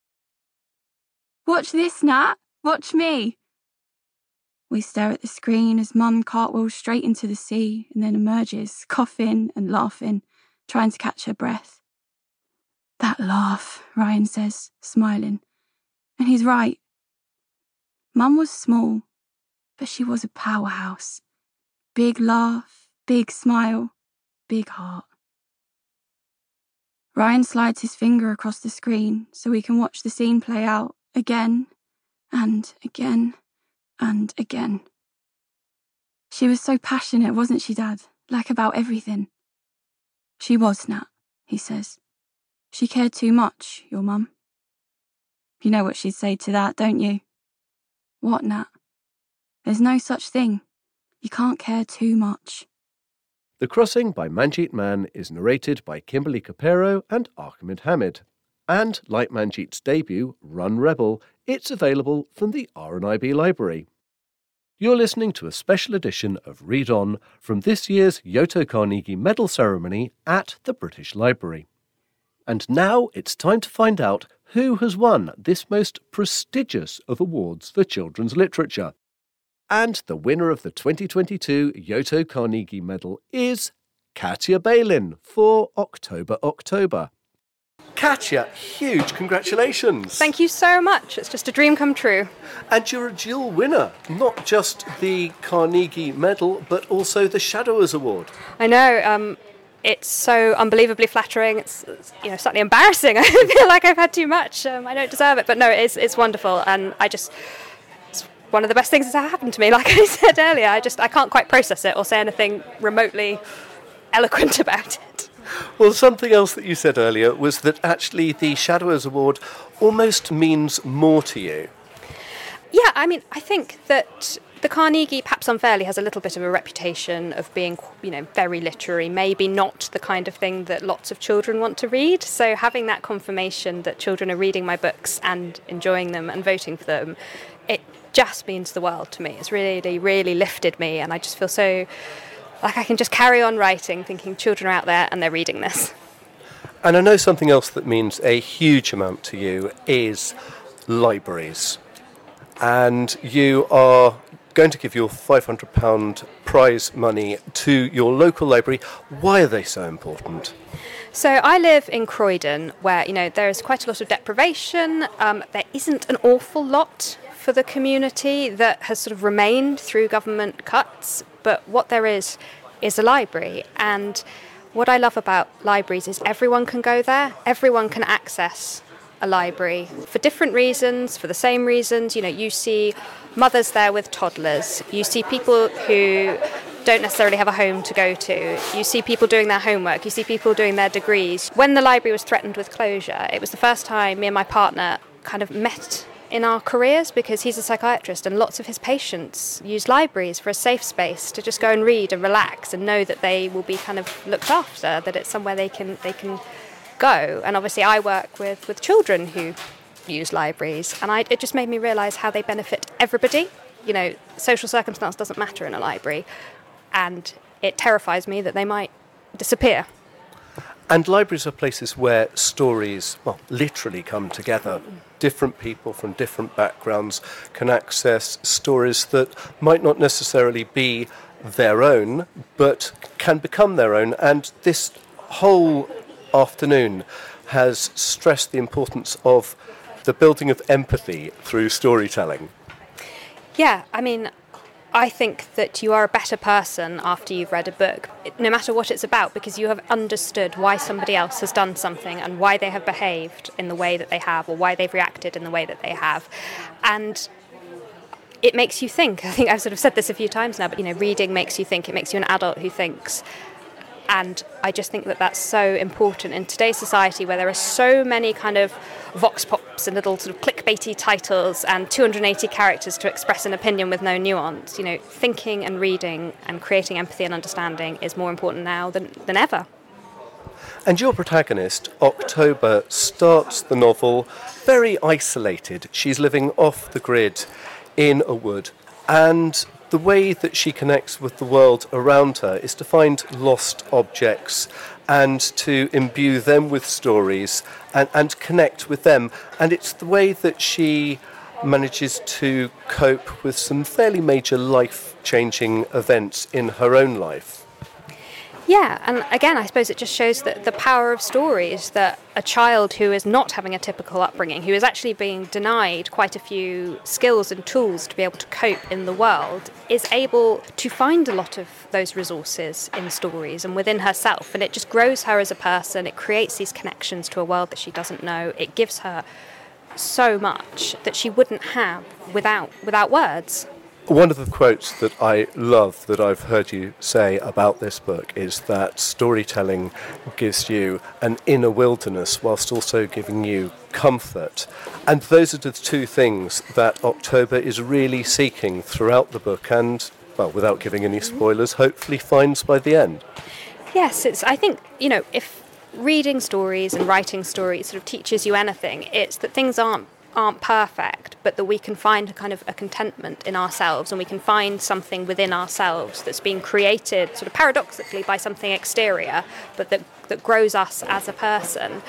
Watch this, Nat. Watch me. We stare at the screen as Mum cartwheels straight into the sea and then emerges, coughing and laughing, trying to catch her breath. That laugh, Ryan says, smiling. And he's right. Mum was small, but she was a powerhouse. Big laugh, big smile, big heart. Ryan slides his finger across the screen so we can watch the scene play out again and again. And again. She was so passionate, wasn't she, Dad? Like about everything. She was, Nat, he says. She cared too much, your mum. You know what she'd say to that, don't you? What, Nat? There's no such thing. You can't care too much. The Crossing by Manjeet Mann is narrated by Kimberly Capero and Ahmed Hamid. And, like Manjeet's debut, Run Rebel, it's available from the R N I B Library. You're listening to a special edition of Read On from this year's Yoto Carnegie Medal ceremony at the British Library. And now it's time to find out who has won this most prestigious of awards for children's literature. And the winner of the twenty twenty-two Yoto Carnegie Medal is Katya Balin for October October. Katya, huge congratulations. Thank you so much. It's just a dream come true. And you're a dual winner, not just the Carnegie Medal, but also the Shadowers Award. I know. Um, it's so unbelievably flattering. It's, it's you know slightly embarrassing. I feel like I've had too much. Um, I don't deserve it, but no, it's it's wonderful, and I just it's one of the best things that's ever happened to me. Like I said earlier, I just I can't quite process it or say anything remotely eloquent about it. Well, something else that you said earlier was that actually the Shadowers Award almost means more to you. Yeah, I mean, I think that the Carnegie, perhaps unfairly, has a little bit of a reputation of being, you know, very literary, maybe not the kind of thing that lots of children want to read. So having that confirmation that children are reading my books and enjoying them and voting for them, it just means the world to me. It's really, really lifted me, and I just feel so like I can just carry on writing, thinking children are out there and they're reading this. And I know something else that means a huge amount to you is libraries. And you are going to give your five hundred pounds prize money to your local library. Why are they so important? So I live in Croydon, where, you know, there is quite a lot of deprivation. Um, there isn't an awful lot for the community that has sort of remained through government cuts. But what there is, is a library. And what I love about libraries is everyone can go there. Everyone can access a library for different reasons, for the same reasons. You know, you see mothers there with toddlers. You see people who don't necessarily have a home to go to. You see people doing their homework, you see people doing their degrees. When the library was threatened with closure, it was the first time me and my partner kind of met in our careers, because he's a psychiatrist and lots of his patients use libraries for a safe space to just go and read and relax and know that they will be kind of looked after, that it's somewhere they can they can go. And obviously I work with, with children who use libraries, and I, it just made me realise how they benefit everybody. You know, social circumstance doesn't matter in a library, and it terrifies me that they might disappear. And libraries are places where stories, well, literally come together. Different people from different backgrounds can access stories that might not necessarily be their own, but can become their own. And this whole afternoon has stressed the importance of the building of empathy through storytelling. Yeah, I mean, I think that you are a better person after you've read a book, no matter what it's about, because you have understood why somebody else has done something and why they have behaved in the way that they have, or why they've reacted in the way that they have. And it makes you think. I think I've sort of said this a few times now, but, you know, reading makes you think. It makes you an adult who thinks. And I just think that that's so important in today's society, where there are so many kind of vox pops and little sort of clickbaity titles and two hundred eighty characters to express an opinion with no nuance. You know, thinking and reading and creating empathy and understanding is more important now than, than ever. And your protagonist, October, starts the novel very isolated. She's living off the grid in a wood, and the way that she connects with the world around her is to find lost objects and to imbue them with stories and, and connect with them. And it's the way that she manages to cope with some fairly major life-changing events in her own life. Yeah, and again, I suppose it just shows that the power of stories, that a child who is not having a typical upbringing, who is actually being denied quite a few skills and tools to be able to cope in the world, is able to find a lot of those resources in stories and within herself. And it just grows her as a person. It creates these connections to a world that she doesn't know. It gives her so much that she wouldn't have without without words. One of the quotes that I love that I've heard you say about this book is that storytelling gives you an inner wilderness whilst also giving you comfort. And those are the two things that October is really seeking throughout the book and, well, without giving any spoilers, hopefully finds by the end. Yes, it's. I think, you know, if reading stories and writing stories sort of teaches you anything, it's that things aren't aren't perfect, but that we can find a kind of a contentment in ourselves, and we can find something within ourselves that's been created sort of paradoxically by something exterior, but that that grows us as a person.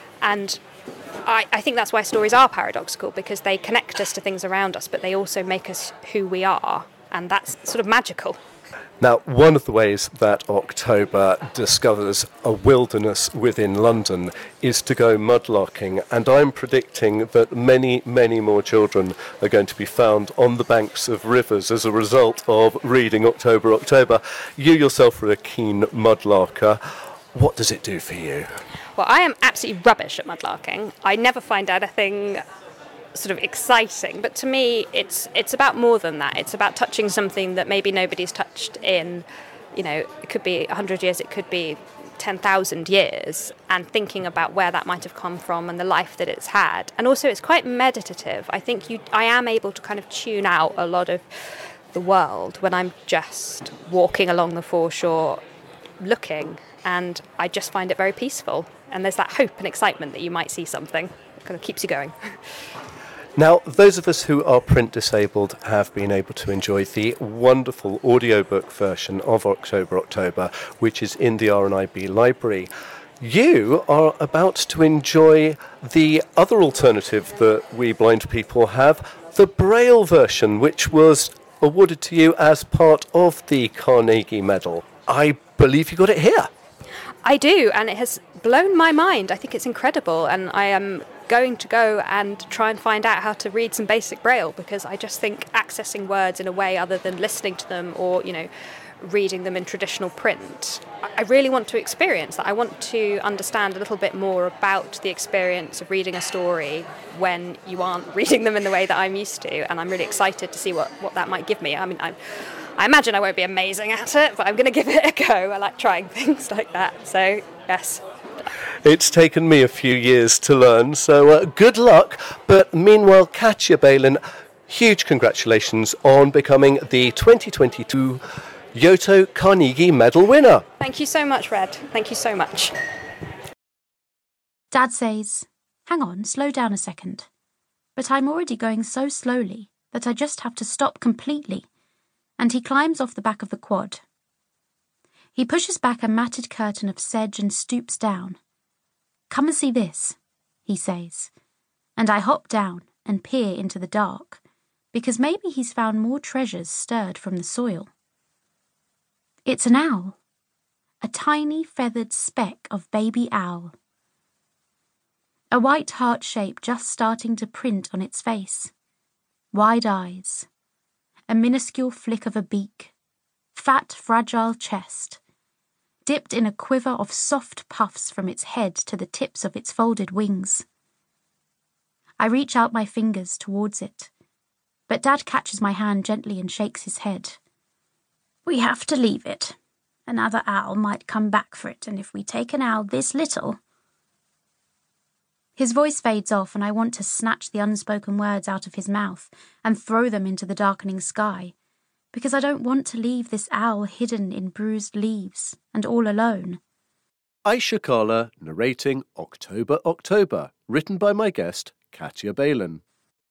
And I, I think that's why stories are paradoxical, because they connect us to things around us, but they also make us who we are, and that's sort of magical. Now, one of the ways that October discovers a wilderness within London is to go mudlarking, and I'm predicting that many, many more children are going to be found on the banks of rivers as a result of reading October, October. You yourself are a keen mudlarker. What does it do for you? Well, I am absolutely rubbish at mudlarking. I never find anything sort of exciting, but to me it's it's about more than that. It's about touching something that maybe nobody's touched in, you know, it could be one hundred years, it could be ten thousand years, and thinking about where that might have come from and the life that it's had. And also it's quite meditative. I think you I am able to kind of tune out a lot of the world when I'm just walking along the foreshore looking, and I just find it very peaceful, and there's that hope and excitement that you might see something. It kind of keeps you going. Now, those of us who are print disabled have been able to enjoy the wonderful audiobook version of October, October, which is in the R N I B library. You are about to enjoy the other alternative that we blind people have, the Braille version, which was awarded to you as part of the Carnegie Medal. I believe you got it here. I do, and it has blown my mind. I think it's incredible, and I am going to go and try and find out how to read some basic Braille, because I just think accessing words in a way other than listening to them or, you know, reading them in traditional print. I really want to experience that. I want to understand a little bit more about the experience of reading a story when you aren't reading them in the way that I'm used to, and I'm really excited to see what, what that might give me. I mean, I, I imagine I won't be amazing at it, but I'm going to give it a go. I like trying things like that, so yes. It's taken me a few years to learn, so uh, good luck. But meanwhile, Katja Balin, huge congratulations on becoming the twenty twenty-two Yoto Carnegie Medal winner. Thank you so much, Red. Thank you so much. Dad says, hang on, slow down a second. But I'm already going so slowly that I just have to stop completely, and he climbs off the back of the quad. He pushes back a matted curtain of sedge and stoops down. Come and see this, he says, and I hop down and peer into the dark, because maybe he's found more treasures stirred from the soil. It's an owl, a tiny feathered speck of baby owl. A white heart shape just starting to print on its face. Wide eyes, a minuscule flick of a beak, fat, fragile chest, dipped in a quiver of soft puffs from its head to the tips of its folded wings. I reach out my fingers towards it, but Dad catches my hand gently and shakes his head. We have to leave it. Another owl might come back for it, and if we take an owl this little... His voice fades off, and I want to snatch the unspoken words out of his mouth and throw them into the darkening sky, because I don't want to leave this owl hidden in bruised leaves and all alone. Aisha Kala narrating October, October, written by my guest, Katja Balin.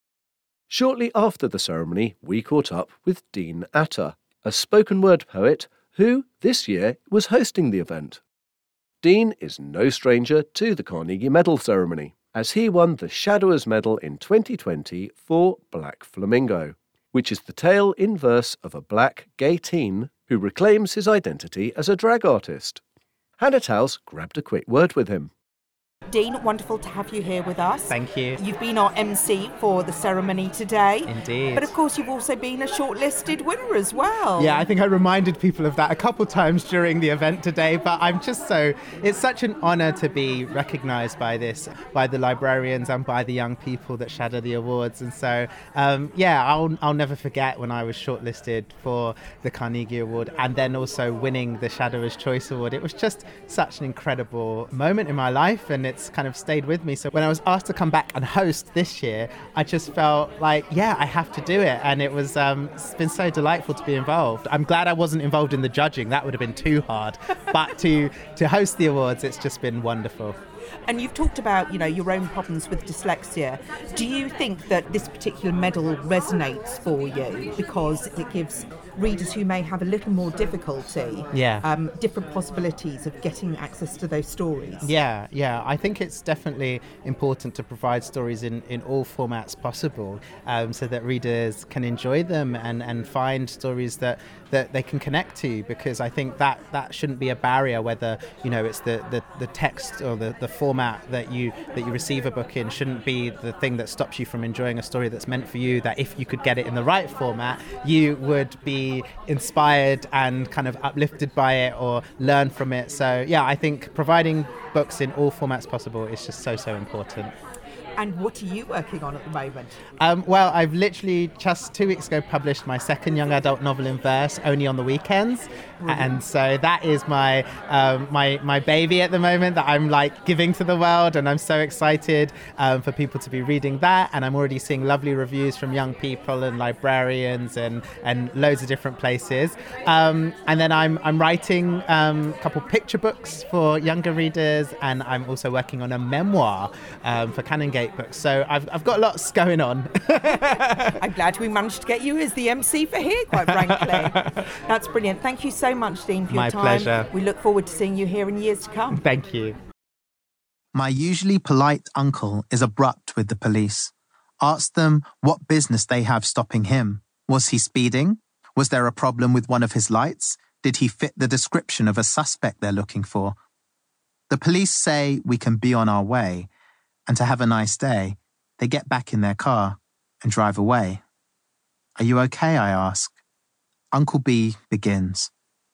Shortly after the ceremony, we caught up with Dean Atta, a spoken word poet who, this year, was hosting the event. Dean is no stranger to the Carnegie Medal ceremony, as he won the Shadowers Medal in twenty twenty for Black Flamingo, which is the tale in verse of a black gay teen who reclaims his identity as a drag artist. Hannah Towles grabbed a quick word with him. Dean, wonderful to have you here with us. Thank you. You've been our M C for the ceremony today. Indeed. But of course you've also been a shortlisted winner as well. Yeah, I think I reminded people of that a couple times during the event today, but I'm just so, it's such an honour to be recognised by this, by the librarians and by the young people that shadow the awards. And so, um, yeah, I'll, I'll never forget when I was shortlisted for the Carnegie Award and then also winning the Shadowers' Choice Award. It was just such an incredible moment in my life, and it's kind of stayed with me. So when I was asked to come back and host this year, I just felt like, yeah, I have to do it. And it was, um, it's been so delightful to be involved. I'm glad I wasn't involved in the judging. That would have been too hard. But to, to host the awards, it's just been wonderful. And you've talked about, you know, your own problems with dyslexia. Do you think that this particular medal resonates for you because it gives readers who may have a little more difficulty, yeah. um, different possibilities of getting access to those stories? Yeah, yeah. I think it's definitely important to provide stories in, in all formats possible, um, so that readers can enjoy them and, and find stories that, that they can connect to, because I think that, that shouldn't be a barrier, whether, you know, it's the, the, the text or the, the format that you that you receive a book in shouldn't be the thing that stops you from enjoying a story that's meant for you, that if you could get it in the right format, you would be inspired and kind of uplifted by it or learn from it. So yeah, I think providing books in all formats possible is just so, so important. And what are you working on at the moment? Um, well, I've literally just two weeks ago published my second young adult novel in verse, Only on the Weekends. Brilliant. And so that is my um, my my baby at the moment that I'm like giving to the world, and I'm so excited um, for people to be reading that. And I'm already seeing lovely reviews from young people and librarians and, and loads of different places. Um, and then I'm I'm writing um, a couple picture books for younger readers, and I'm also working on a memoir um, for Canongate Books. So I've I've got lots going on. I'm glad we managed to get you as the M C for here, quite frankly. That's brilliant. Thank you so much, Dean, for your My time. pleasure. We look forward to seeing you here in years to come. Thank you. My usually polite uncle is abrupt with the police. Ask them what business they have stopping him. Was he speeding? Was there a problem with one of his lights? Did he fit the description of a suspect they're looking for? The police say we can be on our way, and to have a nice day, they get back in their car and drive away. Are you okay, I ask. Uncle B begins.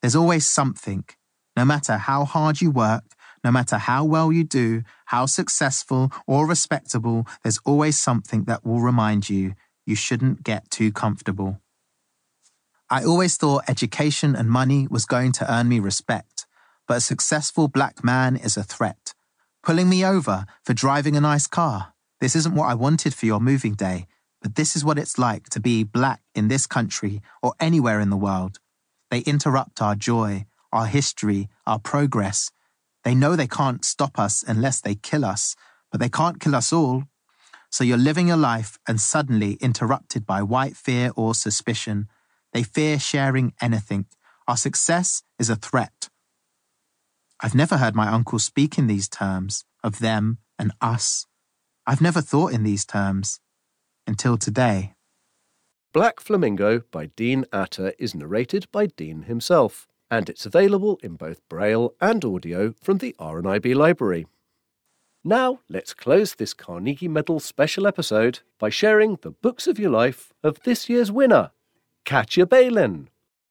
There's always something. No matter how hard you work, no matter how well you do, how successful or respectable, there's always something that will remind you you shouldn't get too comfortable. I always thought education and money was going to earn me respect, but a successful black man is a threat, pulling me over for driving a nice car. This isn't what I wanted for your moving day, but this is what it's like to be black in this country or anywhere in the world. They interrupt our joy, our history, our progress. They know they can't stop us unless they kill us, but they can't kill us all. So you're living your life and suddenly interrupted by white fear or suspicion. They fear sharing anything. Our success is a threat. I've never heard my uncle speak in these terms, of them and us. I've never thought in these terms, until today. Black Flamingo by Dean Atter is narrated by Dean himself, and it's available in both Braille and audio from the R N I B library. Now, let's close this Carnegie Medal special episode by sharing the books of your life of this year's winner, Katja Balin.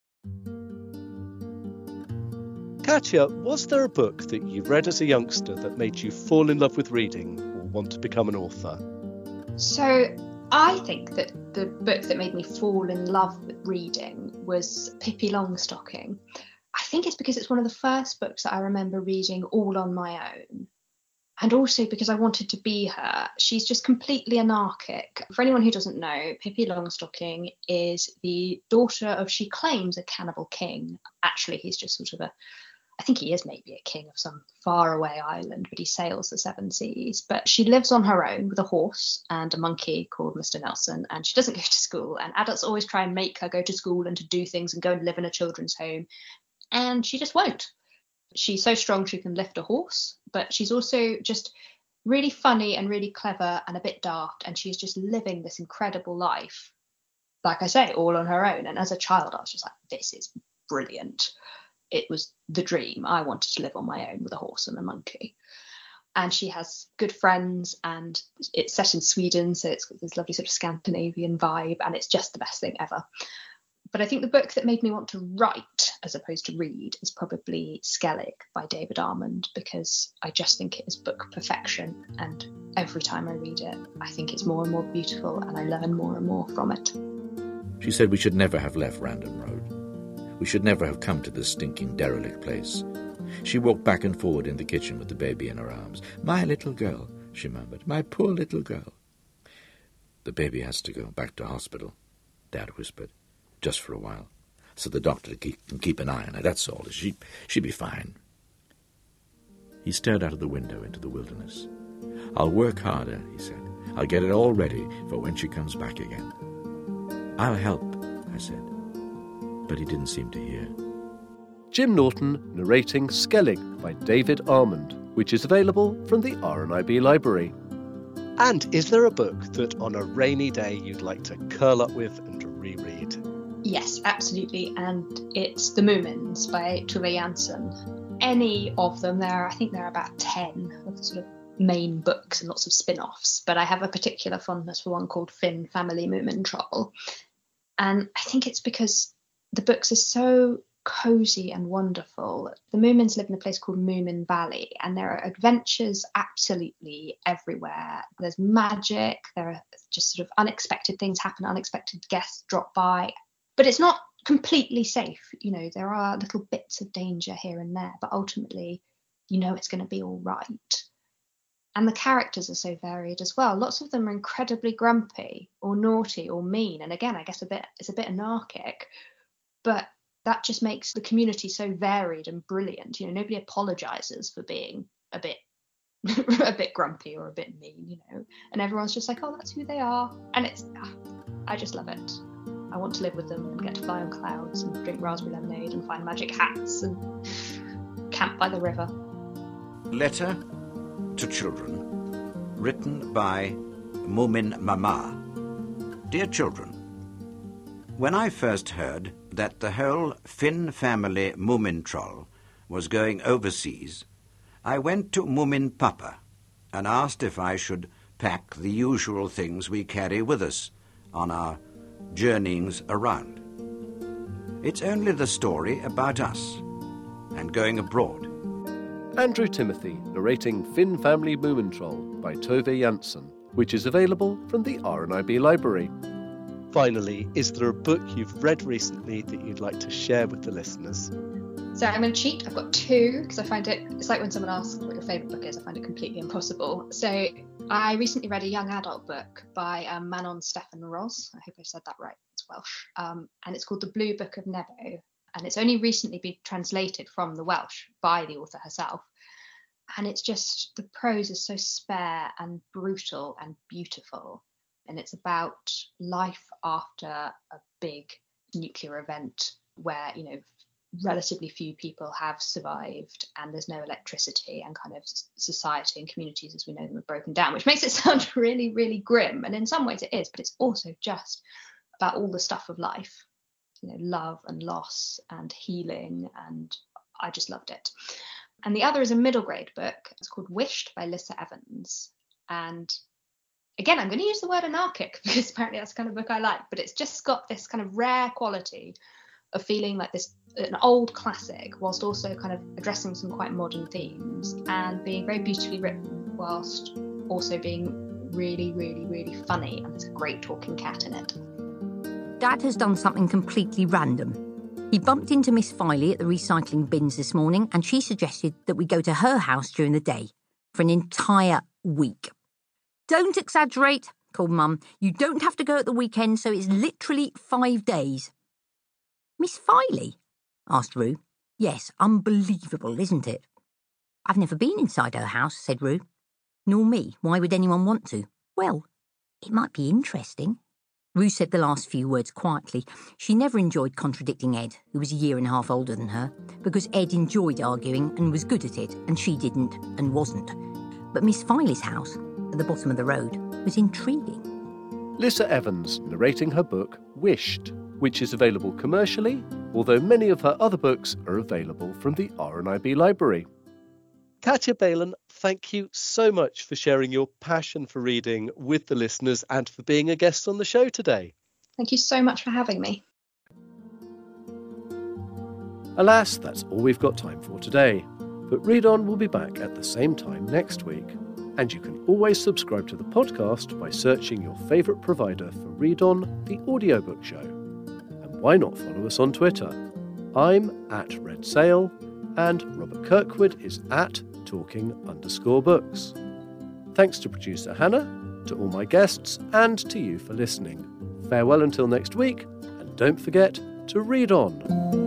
Katja, was there a book that you read as a youngster that made you fall in love with reading or want to become an author? So, I think that the book that made me fall in love with reading was Pippi Longstocking. I think it's because it's one of the first books that I remember reading all on my own. And also because I wanted to be her. She's just completely anarchic. For anyone who doesn't know, Pippi Longstocking is the daughter of, she claims, a cannibal king. Actually, he's just sort of a, I think he is maybe a king of some faraway island, but he sails the seven seas. But she lives on her own with a horse and a monkey called Mister Nelson, and she doesn't go to school. And adults always try and make her go to school and to do things and go and live in a children's home. And she just won't. She's so strong she can lift a horse, but she's also just really funny and really clever and a bit daft. And she's just living this incredible life, like I say, all on her own. And as a child, I was just like, this is brilliant. It was the dream. I wanted to live on my own with a horse and a monkey. And she has good friends, and it's set in Sweden, so it's got this lovely sort of Scandinavian vibe, and it's just the best thing ever. But I think the book that made me want to write as opposed to read is probably Skellig by David Armand, because I just think it is book perfection. And every time I read it, I think it's more and more beautiful, and I learn more and more from it. She said we should never have left Random Road. We should never have come to this stinking derelict place. She walked back and forward in the kitchen with the baby in her arms. My little girl, she murmured, my poor little girl. The baby has to go back to hospital, Dad whispered, just for a while, so the doctor can keep an eye on her, that's all. She, she'll be fine. He stared out of the window into the wilderness. I'll work harder, he said. I'll get it all ready for when she comes back again. I'll help, I said. But he didn't seem to hear. Jim Norton narrating Skellig by David Armand, which is available from the R N I B library. And is there a book that on a rainy day you'd like to curl up with and reread? Yes, absolutely. And it's The Moomins by Tove Jansson. Any of them, there are, I think there are about ten of the sort of main books and lots of spin-offs, but I have a particular fondness for one called Finn Family Moomin Troll. And I think it's because the books are so cosy and wonderful. The Moomins live in a place called Moomin Valley, and there are adventures absolutely everywhere. There's magic, there are just sort of unexpected things happen, unexpected guests drop by. But it's not completely safe. You know, there are little bits of danger here and there, but ultimately, you know it's going to be all right. And the characters are so varied as well. Lots of them are incredibly grumpy or naughty or mean. And again, I guess a bit it's a bit anarchic, but that just makes the community so varied and brilliant. You know, nobody apologizes for being a bit a bit grumpy or a bit mean, you know. And everyone's just like, oh, that's who they are. And it's, ah, I just love it. I want to live with them and get to fly on clouds and drink raspberry lemonade and find magic hats and camp by the river. Letter to Children, written by Moomin Mama. Dear children, when I first heard that the whole Finn family Moomin Troll was going overseas, I went to Moomin Papa and asked if I should pack the usual things we carry with us on our journeyings around. It's only the story about us and going abroad. Andrew Timothy narrating Finn Family Moomintroll by Tove Jansson, which is available from the R N I B Library. Finally, is there a book you've read recently that you'd like to share with the listeners? So I'm going to cheat. I've got two because I find it, it's like when someone asks what your favourite book is, I find it completely impossible. So I recently read a young adult book by um, Manon Stefan Ros. I hope I said that right, it's Welsh. Um, and it's called The Blue Book of Nebo. And it's only recently been translated from the Welsh by the author herself. And it's just, the prose is so spare and brutal and beautiful. And it's about life after a big nuclear event where, you know, relatively few people have survived and there's no electricity, and kind of society and communities as we know them are broken down, which makes it sound really, really grim. And in some ways it is, but it's also just about all the stuff of life, you know, love and loss and healing. And I just loved it. And the other is a middle grade book. It's called Wished by Lissa Evans. And again, I'm going to use the word anarchic because apparently that's the kind of book I like, but it's just got this kind of rare quality of feeling like this, an old classic, whilst also kind of addressing some quite modern themes and being very beautifully written, whilst also being really, really, really funny. And there's a great talking cat in it. Dad has done something completely random. He bumped into Miss Filey at the recycling bins this morning, and she suggested that we go to her house during the day for an entire week. Don't exaggerate, called Mum. You don't have to go at the weekend, so it's literally five days. Miss Filey? Asked Rue. Yes, unbelievable, isn't it? I've never been inside her house, said Rue. Nor me. Why would anyone want to? Well, it might be interesting. Rue said the last few words quietly. She never enjoyed contradicting Ed, who was a year and a half older than her, because Ed enjoyed arguing and was good at it, and she didn't and wasn't. But Miss Filey's house, at the bottom of the road, was intriguing. Lissa Evans narrating her book Wished, which is available commercially, although many of her other books are available from the R N I B Library. Katya Balin, thank you so much for sharing your passion for reading with the listeners and for being a guest on the show today. Thank you so much for having me. Alas, that's all we've got time for today. But Read On will be back at the same time next week. And you can always subscribe to the podcast by searching your favourite provider for Read On, the audiobook show. And why not follow us on Twitter? I'm at Red Sail, and Robert Kirkwood is at Talking underscore books. Thanks to producer Hannah, to all my guests, and to you for listening. Farewell until next week, and don't forget to read on.